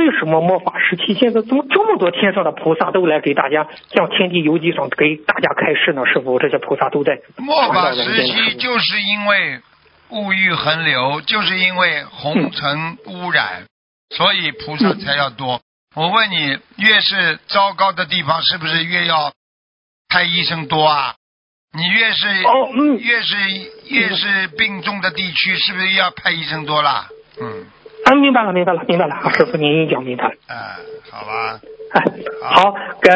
为什么末法时期现在怎么这么多天上的菩萨都来给大家像天地游记上给大家开示呢？师傅，这些菩萨都在末法时期就是因为物欲横流，就是因为红尘污染，所以菩萨才要多。我问你，越是糟糕的地方，是不是越要派医生多啊？你越是病重的地区，是不是要派医生多啦？ 明白了，师傅您讲明白了。 好吧。 好，